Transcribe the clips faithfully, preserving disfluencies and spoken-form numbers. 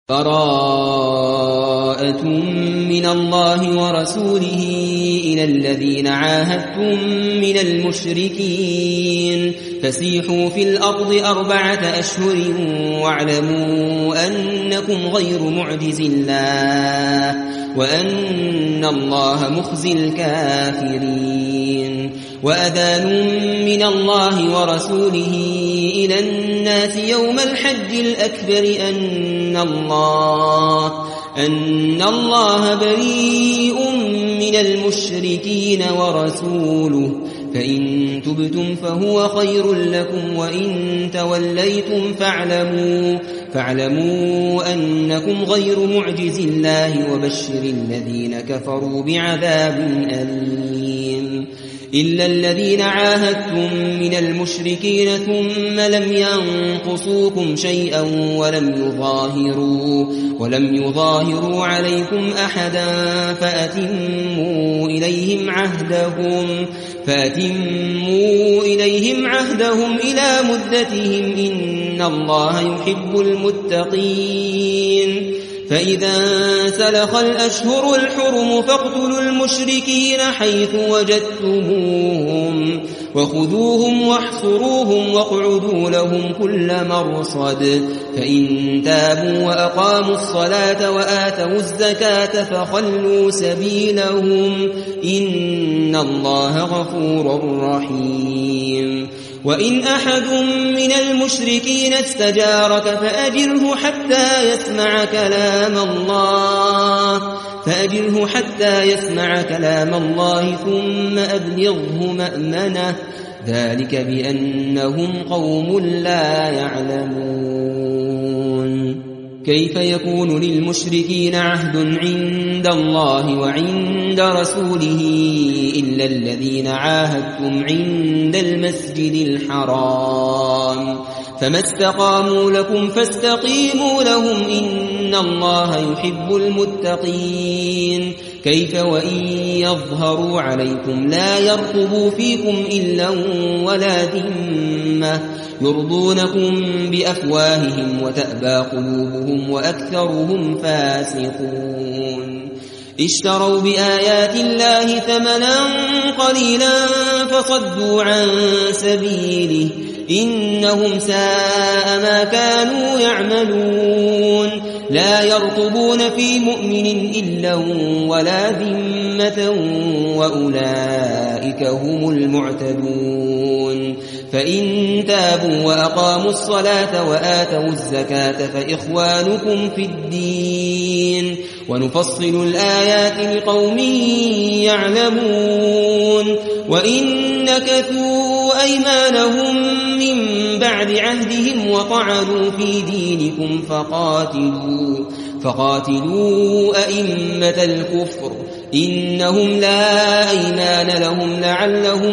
براءة من الله ورسوله إلى الذين عاهدتم من المشركين فسيحوا في الأرض أربعة أشهر واعلموا أنكم غير معجز الله وأن الله مخزي الكافرين وأذان من الله ورسوله إلى الناس يوم الحج الأكبر أن الله أن الله بريء من المشركين ورسوله فإن تبتم فهو خير لكم وإن توليتم فاعلموا فاعلموا أنكم غير معجز الله وبشر الذين كفروا بعذاب أليم إلا الذين عاهدتم من المشركين ثم لم ينقصوكم شيئا ولم يظاهروا ولم يظاهروا عليكم أحدا فأتموا إليهم عهدهم فأتموا إليهم عهدهم إلى مدتهم إن الله يحب المتقين فإذا سلخ الأشهر الحرم فاقتلوا المشركين حيث وجدتموهم وخذوهم واحصروهم واقعدوا لهم كل مرصد فإن تابوا وأقاموا الصلاة وآتوا الزكاة فخلوا سبيلهم إن الله غفور رحيم وإن أحد من المشركين استجارك فأجره حتى يسمع كلام الله فأجره حتى يسمع كلام الله ثم أبلغه مأمنه ذلك بأنهم قوم لا يعلمون كيف يكون للمشركين عهد عند الله وعند رسوله إلا الذين عاهدتم عند المسجد الحرام فما استقاموا لكم فاستقيموا لهم إن الله يحب المتقين كيف وإن يظهروا عليكم لا يرقبوا فيكم إلا ولا ذمة يرضونكم بأفواههم وتأبى قلوبهم وأكثرهم فاسقون اشتروا بآيات الله ثمنا قليلا فصدوا عن سبيله إنهم ساء ما كانوا يعملون لا يرقبون في مؤمن إلا ولا ذمة وأولئك هم المعتدون فإن تابوا وأقاموا الصلاة وآتوا الزكاة فإخوانكم في الدين ونفصل الآيات لقوم يعلمون وإن نكثوا أيمانهم من بعد عهدهم وطعنوا في دينكم فقاتلوا فقاتلوا أئمة الكفر إنهم لا أيمان لهم لعلهم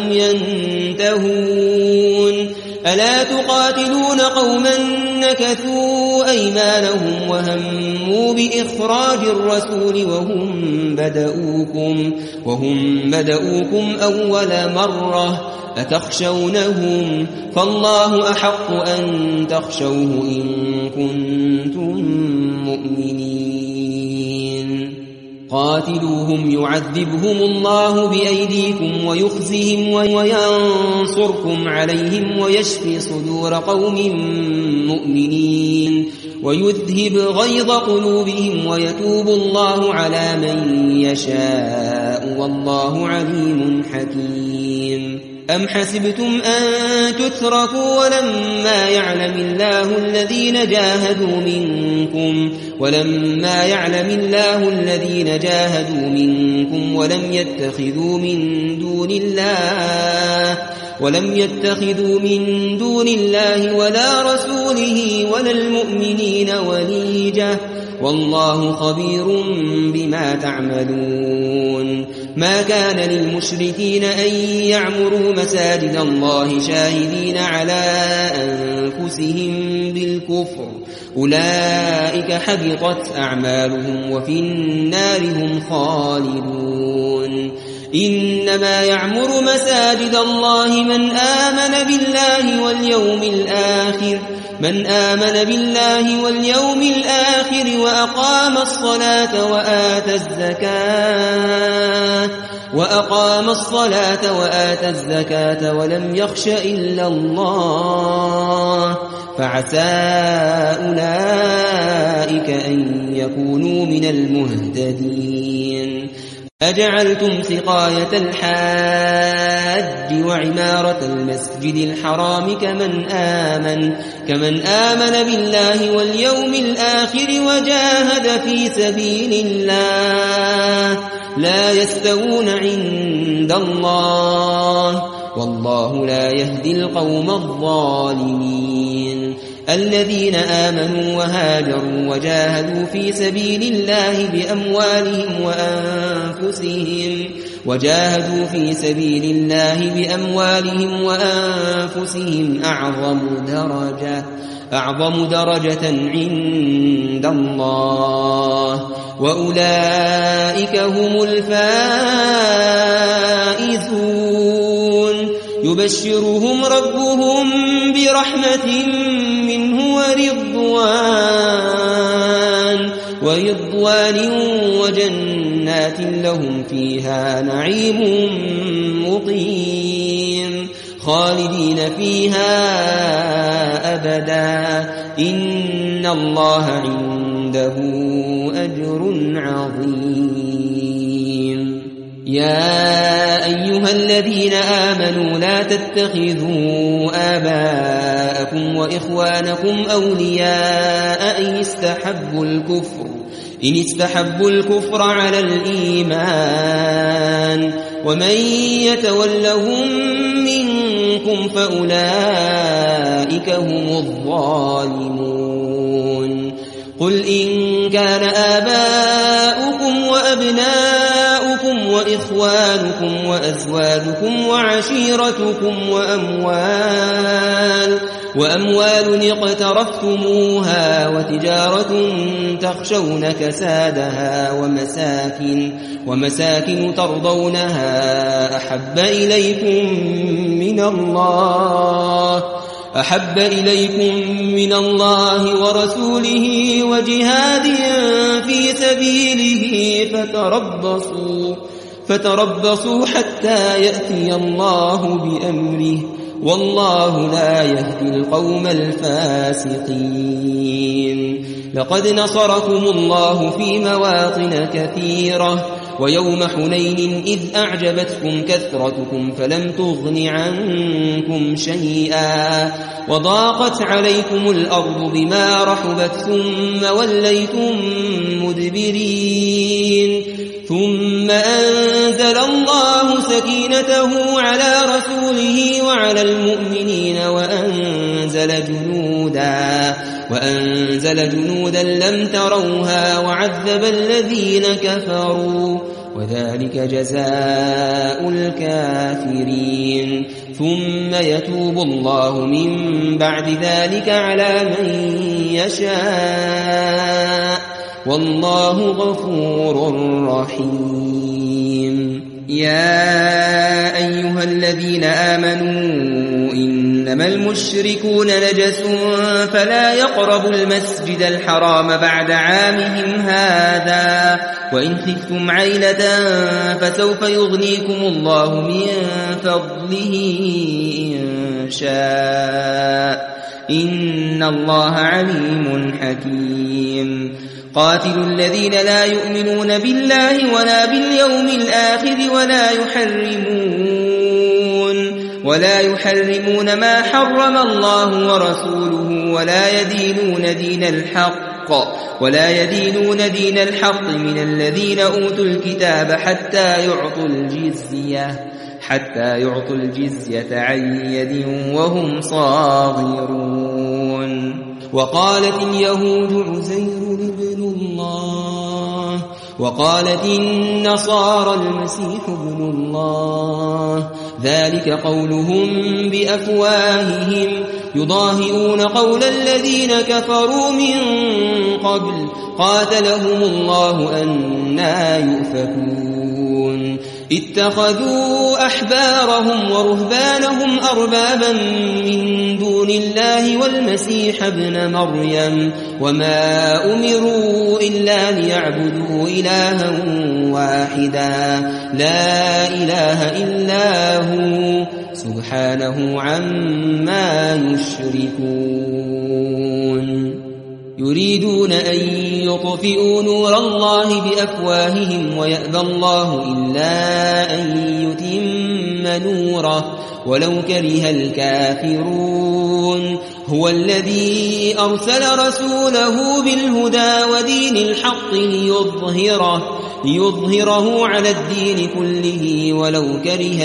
ينتهون ألا تقاتلون قوما نكثوا أيمانهم وهموا بإخراج الرسول وهم بدؤوكم وهم بدؤوكم أول مرة أتخشونهم فالله أحق أن تخشوه إن كنتم مؤمنين قاتلوهم يعذبهم الله بأيديكم ويخزهم وينصركم عليهم ويشفي صدور قوم مؤمنين ويذهب غيظ قلوبهم ويتوب الله على من يشاء والله عليم حكيم أم حسبتم أن تتركوا ولما يعلم الله الذين جاهدوا منكم ولما يعلم الله الذين جاهدوا منكم ولم يتخذوا من دون الله ولم يتخذوا من دون الله ولا رسوله ولا المؤمنين وليجة والله خبير بما تعملون ما كان للمشركين أن يعمروا مساجد الله شاهدين على أنفسهم بالكفر أولئك حبطت أعمالهم وفي النار هم خالدون إنما يعمر مساجد الله من آمن بالله واليوم الآخر من آمن بالله واليوم الآخر وأقام الصلاة وآتى الزكاة وأقام الصلاة وآتى الزكاة ولم يخش إلا الله فعسى أولئك أن يكونوا من المهتدين. أجعلتم سقاية الحاج وعمارة المسجد الحرام كمن آمن كمن آمن بالله واليوم الآخر وجاهد في سبيل الله لا يستوون عند الله والله لا يهدي القوم الظالمين. الذين آمنوا وهاجروا وجاهدوا في سبيل الله بأموالهم وأنفسهم وجاهدوا في سبيل الله بأموالهم وأنفسهم أعظم درجة أعظم درجة عند الله وأولئك هم الفائزون. يبشرهم ربهم برحمة منه ورضوان ورضوان وجنات لهم فيها نعيم مقيم خالدين فيها أبدا إن الله عنده أجر عظيم. يا أيها الذين آمنوا لا تتخذوا آباءكم وإخوانكم أولياء إن استحبوا الكفر إن استحبوا الكفر على الإيمان ومن يتولهم منكم فأولئك هم الظالمون. قل إن كان آباؤكم وأبناؤكم وإخوانكم وأزواجكم وعشيرتكم وأموال وأموال اقترفتموها وتجارة تخشون كسادها ومساكن ومساكن ترضونها أحب إليكم من الله أحب إليكم من الله ورسوله وجهاد في سبيله فتربصوا فتربصوا حتى يأتي الله بأمره والله لا يهدي القوم الفاسقين. لقد نصركم الله في مواطن كثيرة ويوم حنين إذ أعجبتكم كثرتكم فلم تغن عنكم شيئا وضاقت عليكم الأرض بما رحبت ثم وليتم مدبرين ثم أنزل الله سكينته على رسوله وعلى المؤمنين وأنزل جنودا وأنزل جنودا لم تروها وعذب الذين كفروا وذلك جزاء الكافرين. ثم يتوب الله من بعد ذلك على من يشاء والله غفور رحيم. يا أيها الذين آمنوا إنما المشركون نجس فلا يقربوا المسجد الحرام بعد عامهم هذا وإن خفتم عيلة فسوف يغنيكم الله من فضله إن شاء إن الله عليم حكيم. قاتلوا الذين لا يؤمنون بالله ولا باليوم الآخر ولا يحرمون ولا يحرمون ما حرم الله ورسوله ولا يدينون دين الحق ولا يدينون دين الحق من الذين أوتوا الكتاب حتى يعطوا الجزية حتى يعطوا الجزية عن يد وهم صاغرون. وقالت اليهود عزير ابن الله وقالت النصارى المسيح ابن الله ذلك قولهم بأفواههم يضاهئون قول الذين كفروا من قبل قاتلهم الله أنى يؤفكون اتخذوا أحبارهم ورهبانهم أربابا من دون الله والمسيح ابن مريم وما أمروا إلا ليعبدوا إلها واحدا لا إله إلا هو سبحانه عما يشركون يريدون أن يطفئوا نور الله بأفواههم ويأبى الله إلا أن يتم نوره ولو كره الكافرون هو الذي أرسل رسوله بالهدى ودين الحق ليظهره, ليظهره على الدين كله ولو كره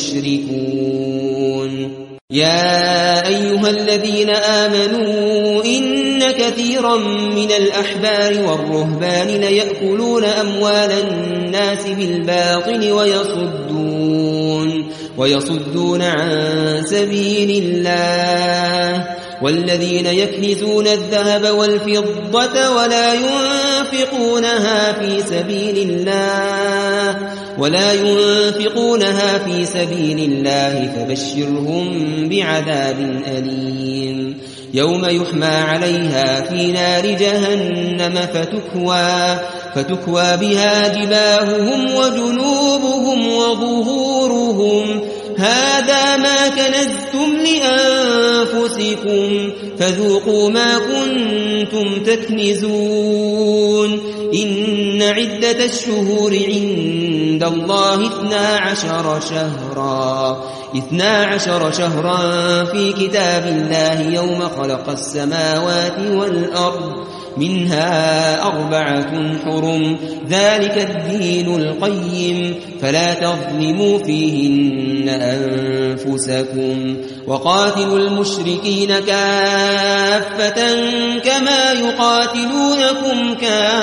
المشركون يا أيها الذين آمنوا إن كثيرا من الأحبار والرهبان ليأكلون أموال الناس بالباطل ويصدون, ويصدون عن سبيل الله والذين يكنزون الذهب والفضة ولا ينفقونها في سبيل الله ولا ينفقونها في سبيل الله فبشرهم بعذاب أليم يوم يحمى عليها في نار جهنم فتكوى, فتكوى بها جباههم وجنوبهم وظهورهم هذا ما كنزتم لأنفسكم فذوقوا ما كنتم تكنزون إن عدة الشهور عند الله اثنا عشر شهرا اثنا عشر شهرا في كتاب الله يوم خلق السماوات والأرض منها أربعة حرم ذلك الدين القيم فلا تظلموا فيهن أنفسكم وقاتلوا المشركين كافة كما يقاتلونكم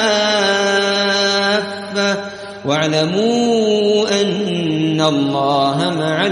كافة واعلموا أن الله مع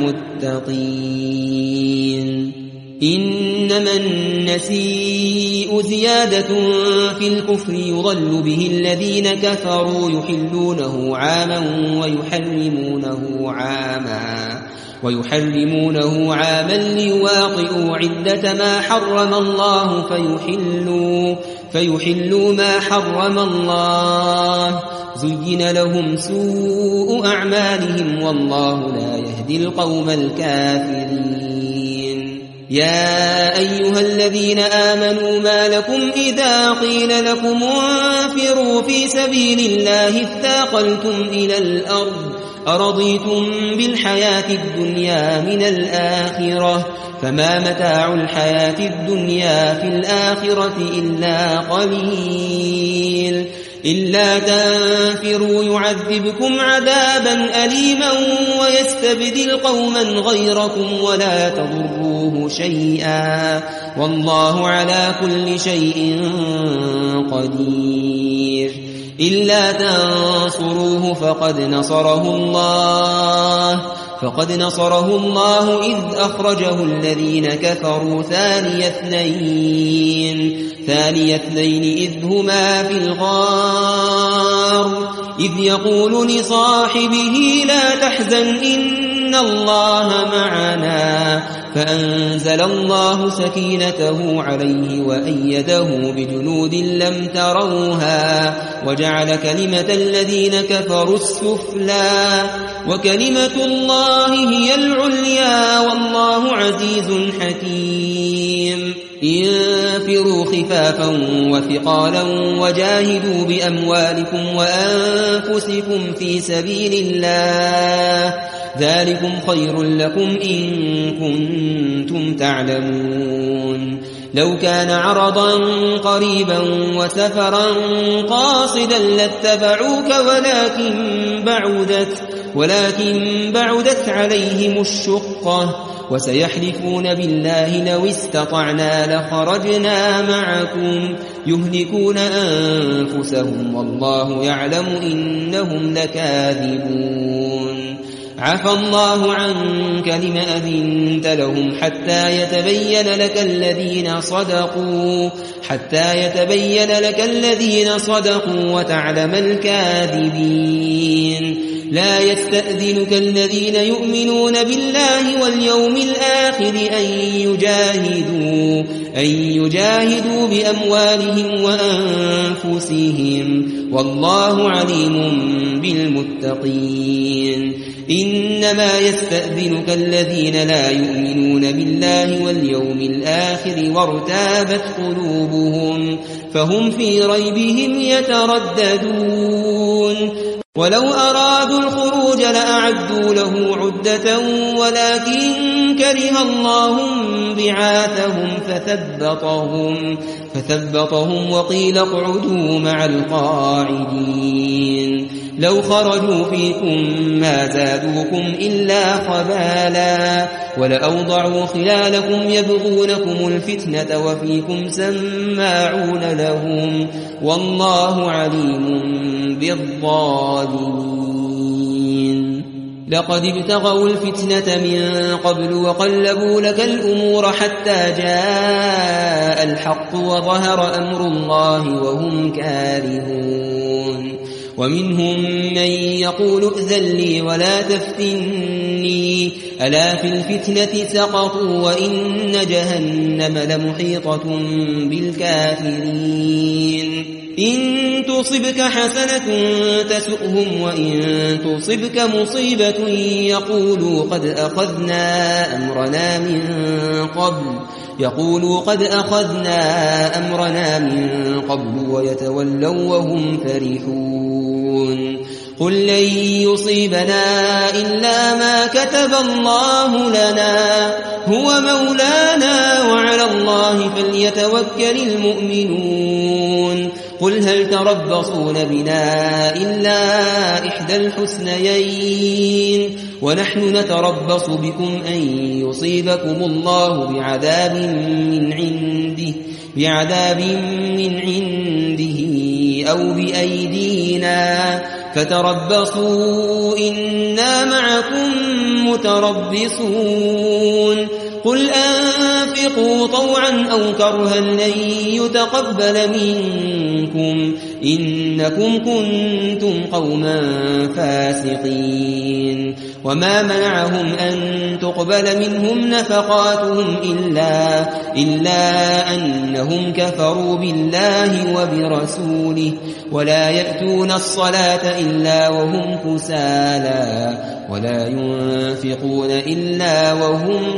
المتقين إنما النسيء زيادة في الكفر يضل به الذين كفروا يحلونه عاما ويحرمونه عاما ويحرمونه عاما ليواطئوا عدة ما حرم الله فيحلوا فيحلوا ما حرم الله زين لهم سوء أعمالهم والله لا يهدي القوم الكافرين يا أيها الذين آمنوا ما لكم إذا قيل لكم انفروا في سبيل الله اثاقلتم إلى الأرض أرضيتم بالحياة الدنيا من الآخرة فما متاع الحياة الدنيا في الآخرة إلا قليل إلا تنفروا يعذبكم عذابا أليما ويستبدل قوما غيركم ولا تضروه شيئا والله على كل شيء قدير إلا تنصروه فقد نصره الله فقد نصره الله إذ أخرجه الذين كفروا ثاني اثنين ثاني اثنين إذ هما في الغار إذ يقول لصاحبه لا تحزن إن الله معنا فأنزل الله سكينته عليه وأيده بجنود لم تروها وجعل كلمة الذين كفروا السفلى وكلمة الله هي العليا والله عزيز حكيم انفروا خفافا وثقالا وجاهدوا بأموالكم وأنفسكم في سبيل الله ذلكم خير لكم إن كنتم تعلمون لو كان عرضا قريبا وسفرا قاصدا لاتبعوك ولكن بعدت ولكن بعدت عليهم الشقة وسيحلفون بالله لو استطعنا لخرجنا معكم يهلكون أنفسهم والله يعلم إنهم لكاذبون عفى الله عنك لم أذنت لهم حتى يتبين لك الذين صدقوا حتى يتبين لك الذين صدقوا وتعلم الكاذبين لا يستأذنك الذين يؤمنون بالله واليوم الآخر أن يجاهدوا أن يجاهدوا بأموالهم وأنفسهم والله عليم بالمتقين إنما يستأذنك الذين لا يؤمنون بالله واليوم الآخر وارتابت قلوبهم فهم في ريبهم يترددون ولو أرادوا الخروج لأعدوا له عدة ولكن كره الله بعاثهم فثبطهم, فثبطهم وقيل اقعدوا مع القاعدين لو خرجوا فيكم ما زادوكم إلا خبالا ولأوضعوا خلالكم يبغونكم الفتنة وفيكم سماعون لهم والله عليم بالظالمين لقد ابتغوا الفتنة من قبل وقلبوا لك الأمور حتى جاء الحق وظهر أمر الله وهم كارهون ومنهم من يقول ائذن لي ولا تفتني ألا في الفتنة سقطوا وإن جهنم لمحيطة بالكافرين إن تصبك حسنة تسؤهم وإن تصبك مصيبة يقولوا قد أخذنا أمرنا من قبل يقولوا قد أخذنا أمرنا من قبل ويتولوا وهم فرحون قل لن يصيبنا إلا ما كتب الله لنا هو مولانا وعلى الله فليتوكل المؤمنون قل هل تربصون بنا إلا إحدى الحسنيين ونحن نتربص بكم أن يصيبكم الله بعذاب من عنده بعذاب من عنده أو بأيدينا فتربصوا إنا معكم متربصون قل أنفقوا طوعا أو كرها لن يتقبل منكم إنكم كنتم قوما فاسقين وما منعهم أن تقبل منهم نفقاتهم إلا, إلا أنهم كفروا بالله وبرسوله ولا يأتون الصلاة إلا وهم كسالى ولا ينفقون إلا وهم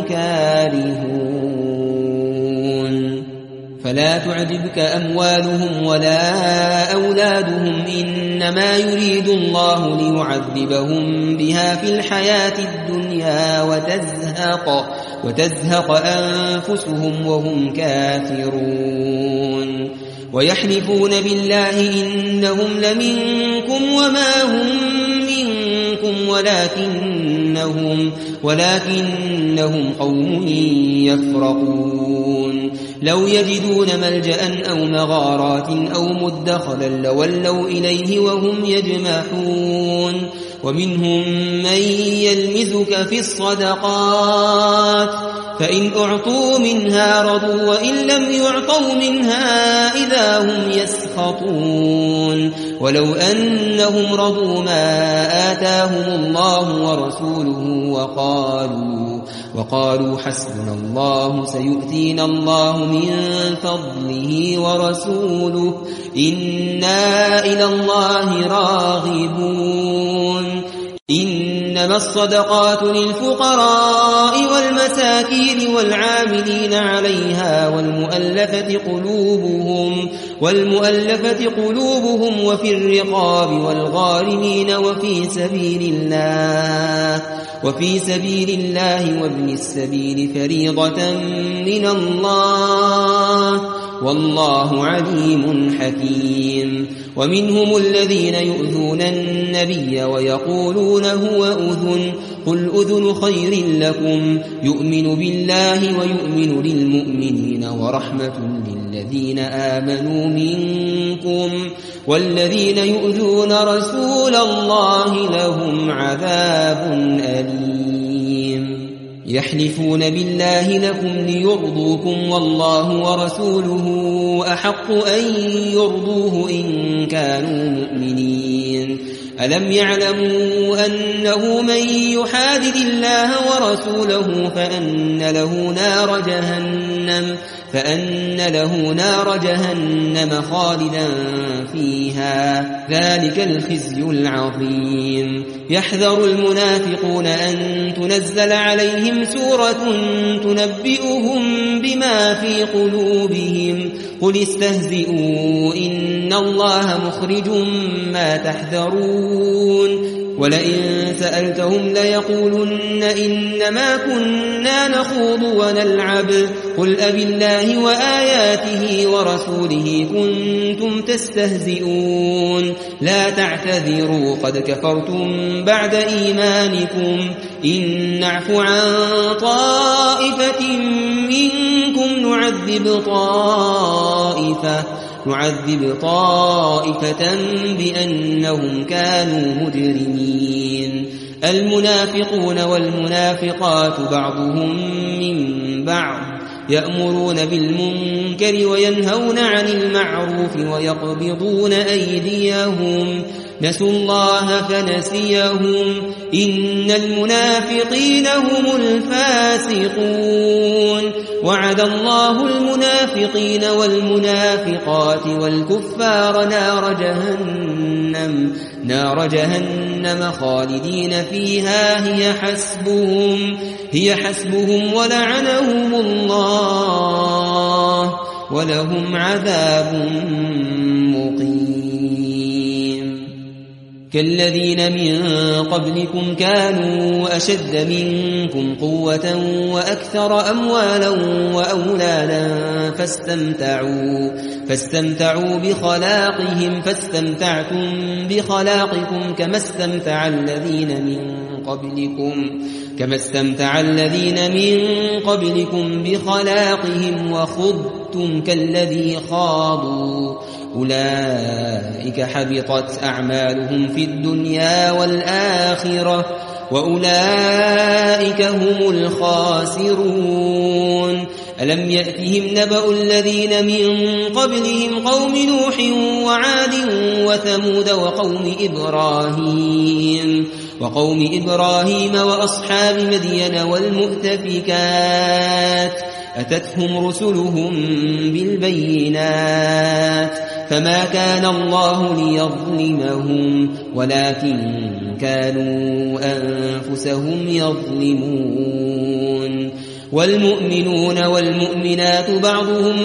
كارهون فلا تعجبك أموالهم ولا أولادهم إنما يريد الله ليعذبهم بها في الحياة الدنيا وتزهق, وتزهق أنفسهم وهم كافرون ويحلفون بالله إنهم لمنكم وما هم منكم ولكنهم, ولكنهم قوم يفرقون لو يجدون ملجأ أو مغارات أو مدخلا لولوا إليه وهم يجمحون ومنهم من يلمزك في الصدقات فإن أعطوا منها رضوا وإن لم يعطوا منها إذا هم يسخطون ولو أنهم رضوا ما آتاهم الله ورسوله وقالوا, وقالوا حسبنا الله سيؤتينا الله من فضله ورسوله إنا إلى الله راغبون إنما الصدقات للفقراء والمساكين والعاملين عليها والمؤلفة قلوبهم, والمؤلفة قلوبهم وفي الرقاب والغارمين وفي سبيل الله وفي سبيل الله وابن السبيل فريضة من الله والله عليم حكيم. ومنهم الذين يؤذون النبي ويقولون هو أذن قل أذن خير لكم يؤمن بالله ويؤمن للمؤمنين ورحمة للذين آمنوا منكم والذين يؤذون رسول الله لهم عذاب أليم. يحلفون بالله لكم ليرضوكم والله ورسوله أحق أن يرضوه إن كانوا مؤمنين. ألم يعلموا أنه من يحادد الله ورسوله فأن له نار جهنم فأن له نار جهنم خالدا فيها ذلك الخزي العظيم. يحذر المنافقون أن تنزل عليهم سورة تنبئهم بما في قلوبهم قل استهزئوا إن الله مخرج ما تحذرون ولئن سألتهم ليقولن إنما كنا نخوض ونلعب قل أبالله وآياته ورسوله كنتم تستهزئون لا تعتذروا قد كفرتم بعد إيمانكم إن نعف عن طائفة منكم نعذب طائفة نعذب طائفة بأنهم كانوا مجرمين. المنافقون والمنافقات بعضهم من بعض يأمرون بالمنكر وينهون عن المعروف ويقبضون أيديهم نسوا الله فنسيهم إن المنافقين هم الفاسقون. وعد الله المنافقين والمنافقات والكفار نار جهنم نار جهنم خالدين فيها هي حسبهم هي حسبهم ولعنهم الله ولهم عذاب مقيم. كالذين من قبلكم كانوا أشد منكم قوة وأكثر أموالا وأولادا فاستمتعوا فاستمتعوا بخلاقهم فاستمتعتم بخلاقكم كما استمتع الذين من قبلكم كما استمتع الذين من قبلكم بخلاقهم وخضتم كالذي خاضوا أولئك حبطت أعمالهم في الدنيا والآخرة وأولئك هم الخاسرون. ألم يأتهم نبأ الذين من قبلهم قوم نوح وعاد وثمود وقوم إبراهيم وقوم إبراهيم وأصحاب مدين والمؤتفكات أتتهم رسلهم بالبينات فما كان الله ليظلمهم ولكن كانوا أنفسهم يظلمون. والمؤمنون والمؤمنات بعضهم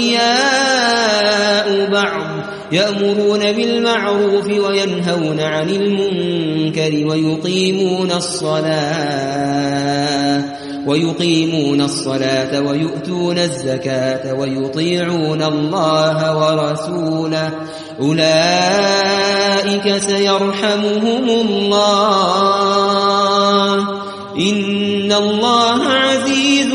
أولياء بعض يأمرون بالمعروف وينهون عن المنكر ويقيمون الصلاة ويقيمون الصلاة ويؤتون الزكاة ويطيعون الله ورسوله أولئك سيرحمهم الله إن الله عزيز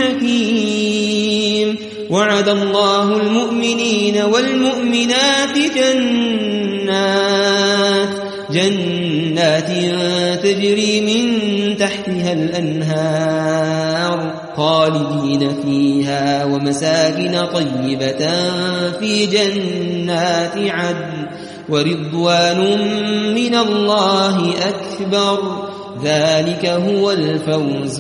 حكيم. وعد الله المؤمنين والمؤمنات جنات جنات تجري من تحتها الأنهار خالدين فيها ومساكن طيبة في جنات عدن ورضوان من الله أكبر ذلك هو الفوز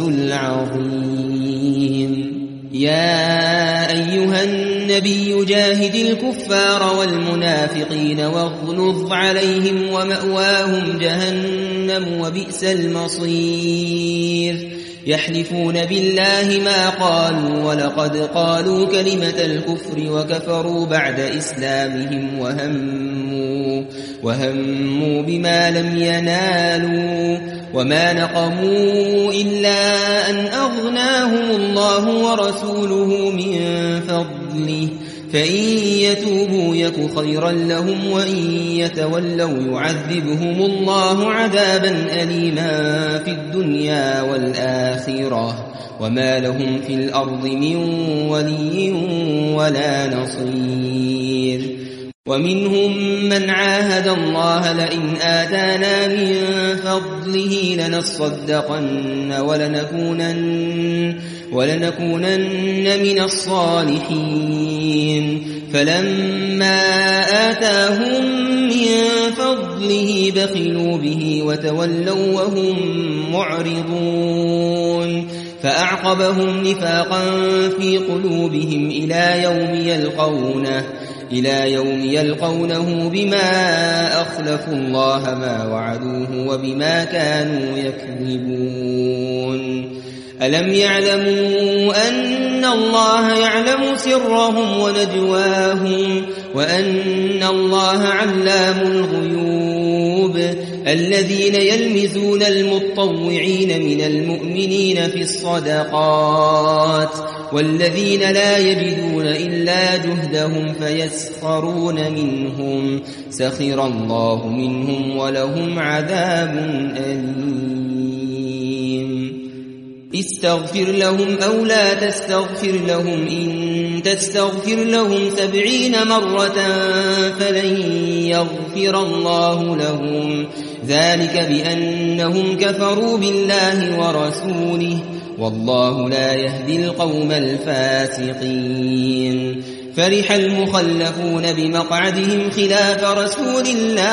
العظيم. يا أيها النبي جاهد الكفار والمنافقين واغلظ عليهم ومأواهم جهنم وبئس المصير. يحلفون بالله ما قالوا ولقد قالوا كلمة الكفر وكفروا بعد إسلامهم وهموا, وهموا بما لم ينالوا وما نقموا إلا أن أغناهم الله ورسوله من فضله فإن يتوبوا يك خيرا لهم وإن يتولوا يعذبهم الله عذابا أليما في الدنيا والآخرة وما لهم في الأرض من ولي ولا نصير. ومنهم من عاهد الله لئن آتانا من فضله لنصدقن ولنكونن, ولنكونن من الصالحين فلما آتاهم من فضله بخلوا به وتولوا وهم معرضون فأعقبهم نفاقا في قلوبهم إلى يوم يلقونه إلى يوم يلقونه بما أخلفوا الله ما وعدوه وبما كانوا يكذبون. ألم يعلموا أن الله يعلم سرهم ونجواهم وأن الله علام الغيوب. الذين يلمزون المطوعين من المؤمنين في الصدقات والذين لا يجدون إلا جهدهم فيسخرون منهم سخر الله منهم ولهم عذاب أليم. استغفر لهم أو لا تستغفر لهم إن تستغفر لهم سبعين مرة فلن يغفر الله لهم ذلك بأنهم كفروا بالله ورسوله والله لا يهدي القوم الفاسقين. فرح المخلفون بمقعدهم خلاف رسول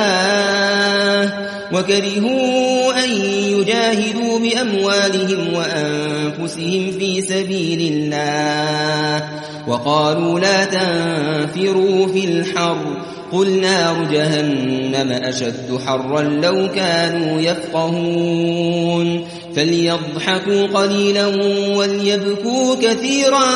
الله وكرهوا أن يجاهدوا بأموالهم وأنفسهم في سبيل الله وقالوا لا تنفروا في الحر قل نار جهنم أشد حرا لو كانوا يفقهون فليضحكوا قليلا وليبكوا كثيرا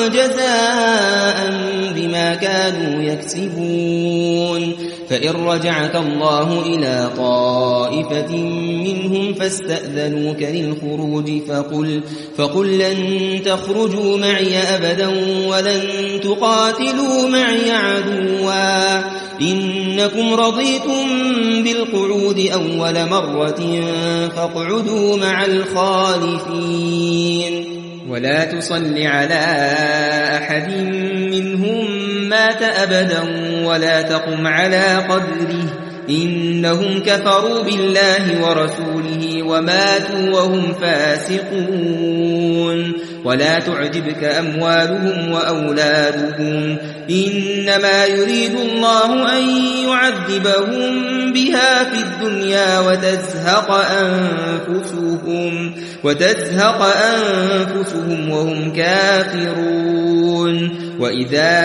جزاء بما كانوا يكسبون. فإن رجعك الله إلى طائفة منهم فاستأذنوك للخروج فقل, فقل لن تخرجوا معي أبدا ولن تقاتلوا معي عدوا إنكم رضيتم بالقعود أول مرة فاقعدوا مع الخالفين ولا تصل على أحد منهم مات أبدا ولا تقم على قبره إنهم كفروا بالله ورسوله وماتوا وهم فاسقون. ولا تعجبك أموالهم وأولادهم إنما يريد الله أن يعذبهم بها في الدنيا وتزهق أنفسهم, وتزهق أنفسهم وهم كافرون. وإذا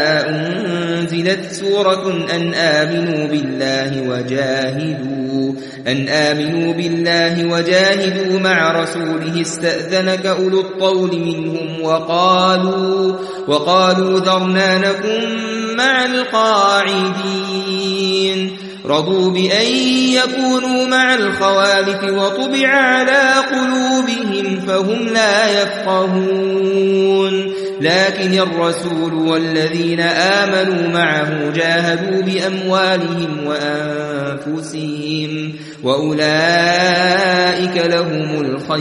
أنزلت سورة أن آمنوا بالله وجاهدوا أن آمنوا بالله وجاهدوا مع رسوله استأذنك أولو الطول منهم وقالوا وقالوا ذرنا نكن مع القاعدين رضوا بأن يكونوا مع الخوالف وطبع على قلوبهم فهم لا يفقهون. لكن الرسول والذين آمنوا معه جاهدوا بأموالهم وأنفسهم وأولئك لهم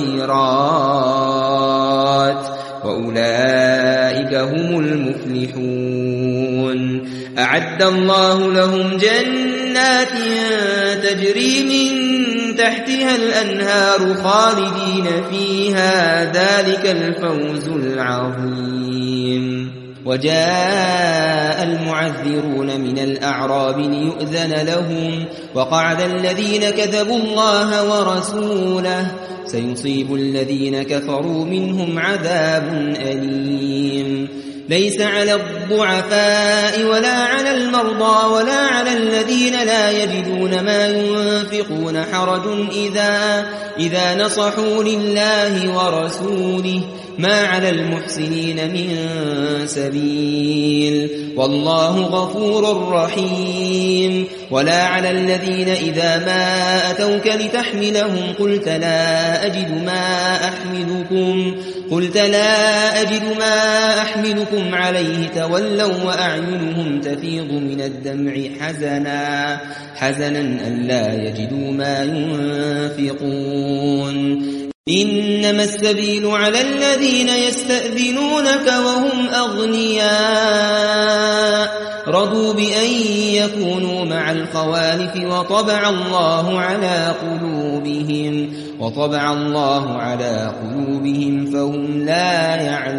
الخيرات وأولئك هم المفلحون. أعد الله لهم جنات تجري من تحتها الأنهار خالدين فيها ذلك الفوز العظيم. وجاء المعذرون من الأعراب ليؤذن لهم وقعد الذين كذبوا الله ورسوله سيصيب الذين كفروا منهم عذاب أليم. ليس على الضعفاء ولا على المرضى ولا على الذين لا يجدون ما ينفقون حرج إذا, إذا نصحوا لله ورسوله ما على المحسنين من سبيل والله غفور رحيم ولا على الذين إذا ما أتوك لتحملهم قلت لا أجد ما أحملكم قلت لا أجد ما أحملكم عليه تولوا وأعينهم تفيض من الدمع حزنا حزنا ألا يجدوا ما ينفقون إنما السبيل على الذين يستأذنونك وهم أغنياء رضوا بأن يكونوا مع الخوالف وطبع الله على قلوبهم وطبع الله على قلوبهم فهم لا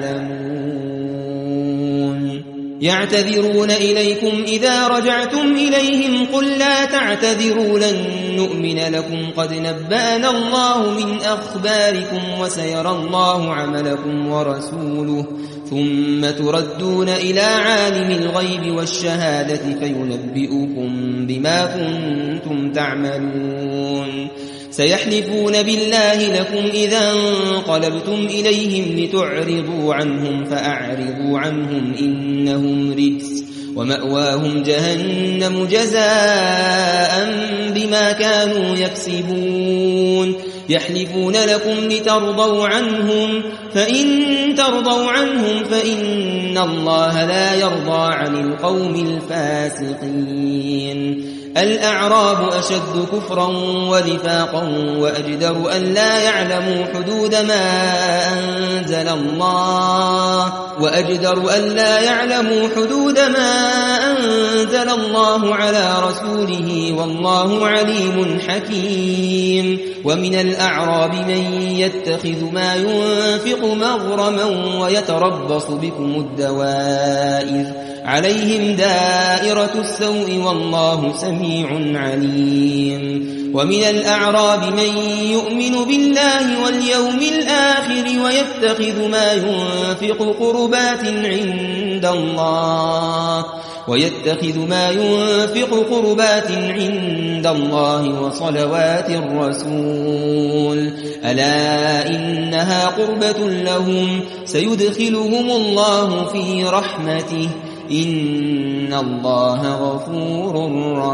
يعلمون يعتذرون إليكم إذا رجعتم إليهم قل لا تعتذروا لن نؤمن لكم قد نبأنا الله من أخباركم وسيرى الله عملكم ورسوله ثم تردون إلى عالم الغيب والشهادة فينبئكم بما كنتم تعملون سيحلفون بالله لكم إذا انقلبتم إليهم لتعرضوا عنهم فأعرضوا عنهم إنهم رجس ومأواهم جهنم جزاء بما كانوا يكسبون يحلفون لكم لترضوا عنهم فإن ترضوا عنهم فإن الله لا يرضى عن القوم الفاسقين الأعراب أشد كفرا ونفاقا وأجدر أن لا يعلموا حدود ما أنزل الله وأجدر أن لا يعلموا حدود ما أنزل الله على رسوله والله عليم حكيم ومن الأعراب من يتخذ ما ينفق مغرما ويتربص بكم الدوائر عليهم دائرة السوء والله سميع عليم ومن الأعراب من يؤمن بالله واليوم الآخر ويتخذ ما ينفق قربات عند الله ويتخذ ما ينفق قربات عند الله وصلوات الرسول ألا إنها قربة لهم سيدخلهم الله في رحمته إن الله غفور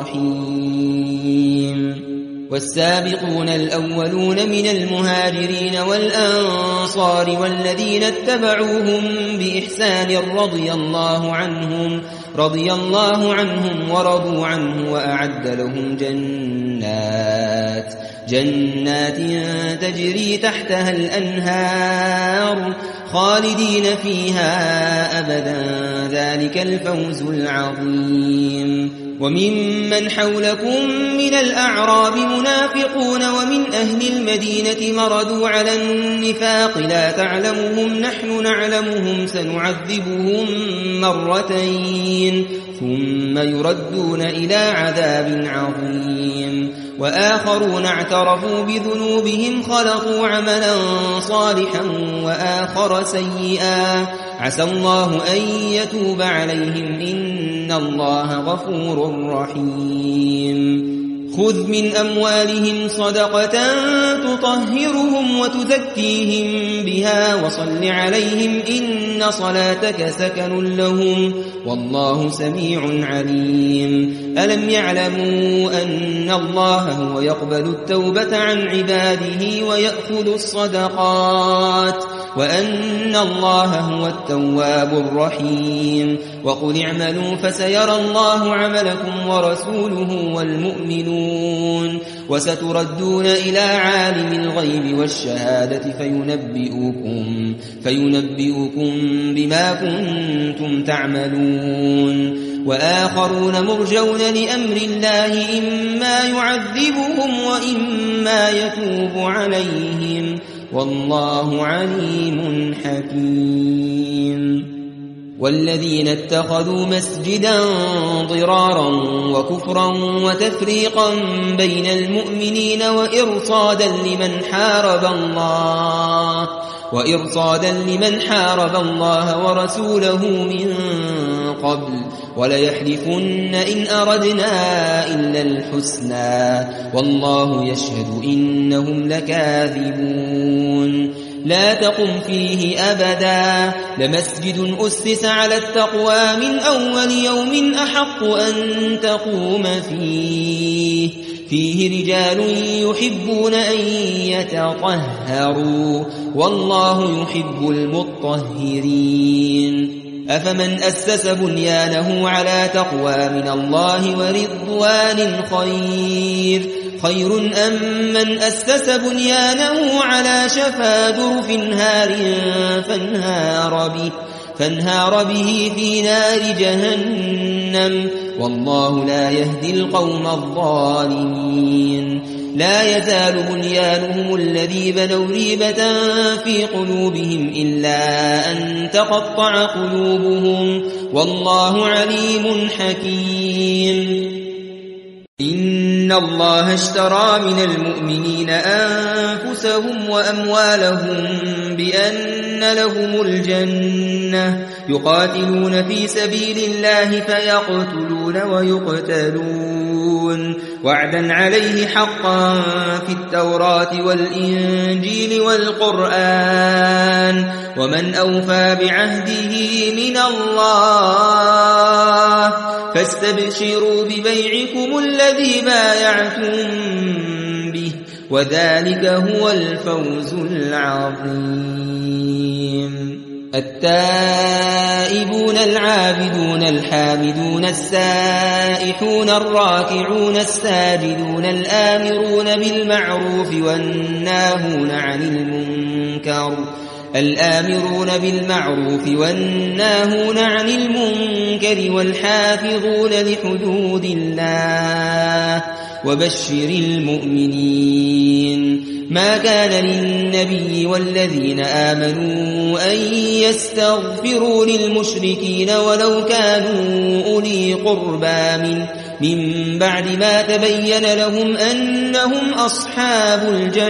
رحيم والسابقون الأولون من المهاجرين والأنصار والذين اتبعوهم بإحسان رضي الله عنهم رضي الله عنهم ورضوا عنه وأعد لهم جنات جنات تجري تحتها الأنهار خالدين فيها أبدا ذلك الفوز العظيم وممن حولكم من الأعراب منافقون ومن أهل المدينة مردوا على النفاق لا تعلمهم نحن نعلمهم سنعذبهم مرتين ثم يردون إلى عذاب عظيم وآخرون اعترفوا بذنوبهم خلطوا عملا صالحا وآخر سيئا عسى الله أن يتوب عليهم إن الله غفور رحيم خذ من أموالهم صدقة تطهرهم وتزكيهم بها وصل عليهم إن صلاتك سكن لهم والله سميع عليم ألم يعلموا أن الله هو يقبل التوبة عن عباده ويأخذ الصدقات وأن الله هو التواب الرحيم وقل اعملوا فسيرى الله عملكم ورسوله والمؤمنون وستردون إلى عالم الغيب والشهادة فينبئكم, فينبئكم بما كنتم تعملون وآخرون مرجون لأمر الله إما يعذبهم وإما يتوب عليهم والله عليم حكيم والذين اتخذوا مسجدا ضرارا وكفرا وتفريقا بين المؤمنين وإرصادا لمن حارب الله وإرصادا لمن حارب الله ورسوله من قبل وليحلفن إن أردنا إلا الحسنى والله يشهد إنهم لكاذبون لا تقم فيه أبدا لمسجد أسس على التقوى من أول يوم أحق أن تقوم فيه فيه رجال يحبون أن يتطهروا والله يحب المطهرين أفمن أسس بنيانه على تقوى من الله ورضوان خير خير أم من أسس بنيانه على شفا جرف هار فانهار به, فانهار به في نار جهنم والله لا يهدي القوم الظالمين لا يزال بنيانهم الذي بنوا ريبة في قلوبهم إلا أن تقطع قلوبهم والله عليم حكيم إن الله اشترى من المؤمنين أنفسهم وأموالهم بأن لهم الجنة يقاتلون في سبيل الله فيقتلون ويقتلون وعدا عليه حقا في التوراة والإنجيل والقرآن ومن أوفى بعهده من الله فاستبشروا ببيعكم الذي بايعتم به وذلك هو الفوز العظيم التائبون العابدون الحامدون السائحون الراكعون الساجدون الآمرون بالمعروف والناهون عن المنكر الآمرون بالمعروف والناهون عن المنكر والحافظون لحدود الله وبشر المؤمنين ما كان للنبي والذين آمنوا أن يستغفروا للمشركين ولو كانوا أولي قربى من, من بعد ما تبين لهم أنهم أصحاب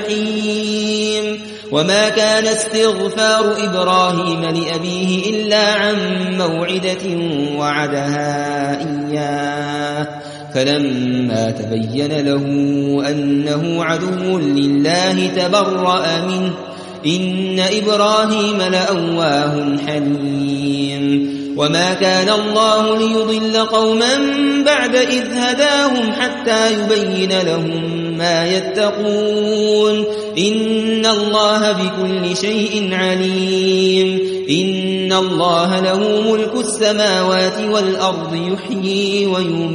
الجحيم وما كان استغفار إبراهيم لأبيه إلا عن موعدة وعدها إياه فلما تبين له أنه عدو لله تبرأ منه إن إبراهيم لأواه حليم وما كان الله ليضل قوما بعد إذ هداهم حتى يبين لهم ما يتقون إن الله بكل شيء عليم إن الله له ملك السماوات والأرض يحيي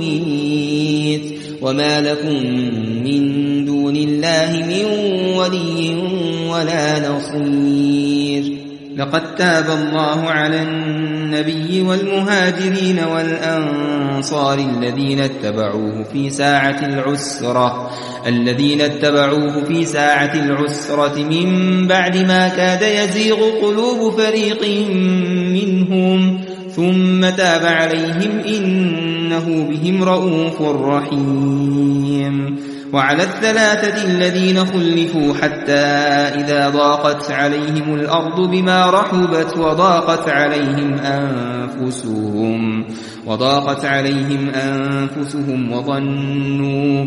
ويميت وما لكم من دون الله من ولي ولا نصير لقد تاب الله على النبي والمهاجرين والأنصار الذين اتبعوه في ساعة العسرة الذين اتبعوه في ساعة العسرة من بعد ما كاد يزيغ قلوب فريق منهم ثم تاب عليهم إنه بهم رؤوف رحيم وعلى الثلاثة الذين خلفوا حتى إذا ضاقت عليهم الأرض بما رحبت وضاقت عليهم أنفسهم وضاقت عليهم أنفسهم وظنوا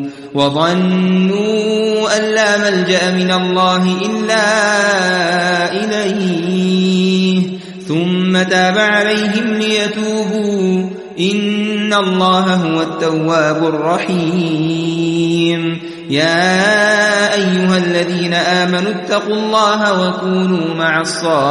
وظنوا أن لا ملجأ من الله إلا إليه ثم تاب عليهم ليتوبوا إن الله هو التواب الرحيم يا أيها الذين آمنوا اتقوا الله وكونوا مع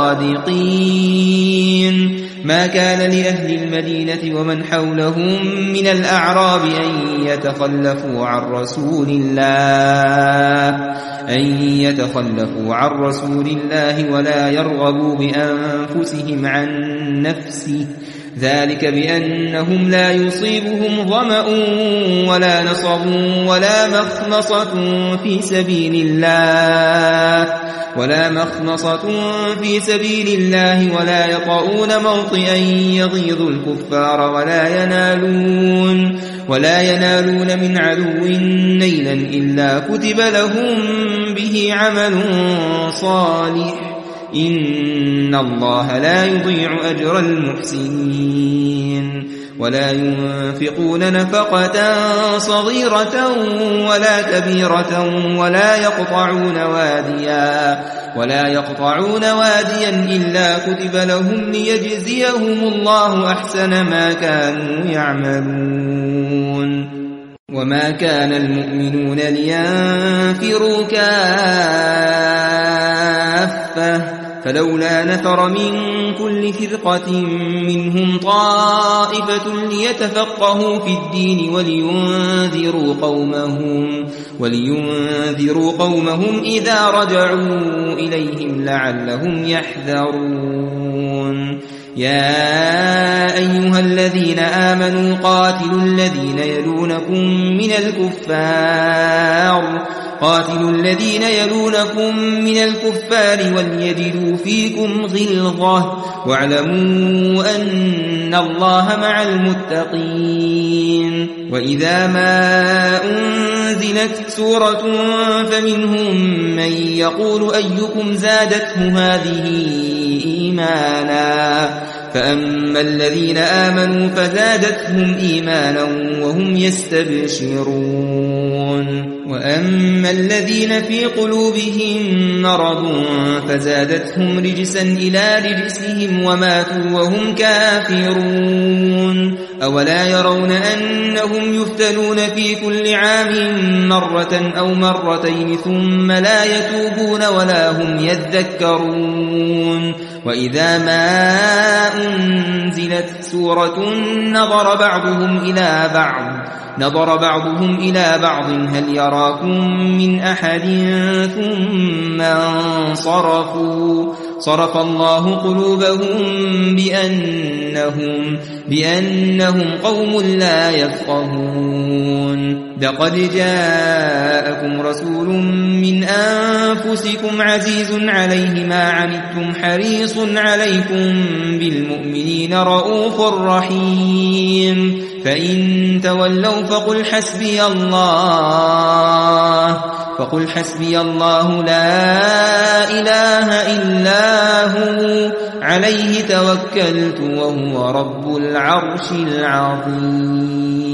الصادقين ما كان لأهل المدينة ومن حولهم من الأعراب أن يتخلفوا عن رسول الله أن يتخلفوا عن رسول الله ولا يرغبوا بأنفسهم عن نفسه ذلك بأنهم لا يصيبهم ظمأ ولا نصب ولا مخمصة في سبيل الله ولا مخمصة في سبيل الله ولا يطؤون موطئا يغيظ الكفار ولا ينالون ولا ينالون من عدو نيلا إلا كتب لهم به عمل صالح إن الله لا يضيع أجر المحسنين ولا ينفقون نفقة صغيرة ولا كبيرة ولا يقطعون واديا ولا يقطعون واديا إلا كتب لهم ليجزيهم الله أحسن ما كانوا يعملون وما كان المؤمنون لينفروا كافة فلولا نفر من كل فرقة منهم طائفة ليتفقهوا في الدين ولينذروا قومهم ولينذروا قومهم إذا رجعوا إليهم لعلهم يحذرون يا أيها الذين آمنوا قاتلوا الذين يلونكم من الكفار قاتلوا الذين يلونكم من الكفار وليجدوا فيكم غلظة واعلموا أن الله مع المتقين وإذا ما أنزلت سورة فمنهم من يقول أيكم زادته هذه إيمانا فأما الذين آمنوا فزادتهم إيمانا وهم يستبشرون وأما الذين في قلوبهم مرض فزادتهم رجسا إلى رجسهم وماتوا وهم كافرون أولا يرون أنهم يفتنون في كل عام مرة أو مرتين ثم لا يتوبون ولا هم يذكرون وإذا ما أنزلت سورة نظر بعضهم إلى بعض نظر بعضهم إلى بعض هل يراكم من أحد ثم انصرفوا صرف الله قلوبهم بأنهم, بأنهم قوم لا يفقهون لقد جاءكم رسول من أنفسكم عزيز عليه ما عنتم حريص عليكم بالمؤمنين رؤوف رحيم فإن تولوا فقل حسبي الله فقل حسبي الله لا إله إلا هو عليه توكلت وهو رب العرش العظيم